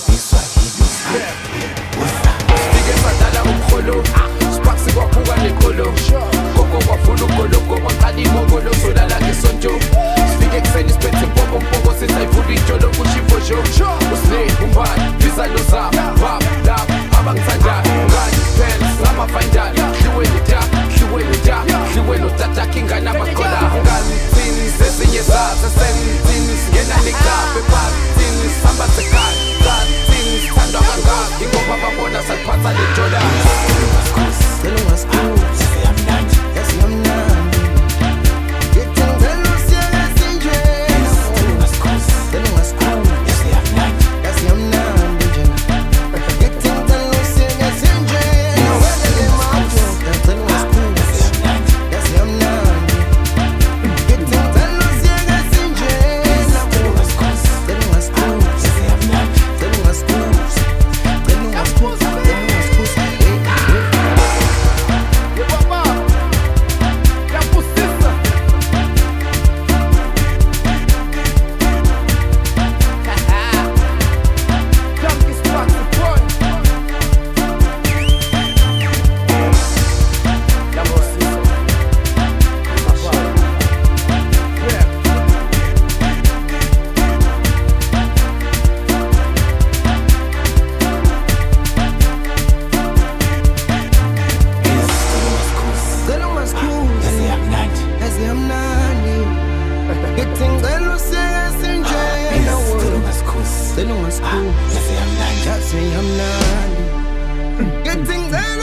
Sifike sadala umkholo Sparks kwaphula nekolo Gogo kwafuna ugoloko Waqala imogolo solala ngesonto Sifike kuseni siphethe mpoko Sisayivula ijolo kushifo jo Usle umbani Vizalo zap Vap lap Abangithandayo Ngani pens Ngamafayindali Hliwelo tata kinga namakola Ngani tini sesinye zaza Sengitini singena nikape Patini samba sekani Tini sithandwa kangaka Ingoba babona saliphatha lejola Getting there.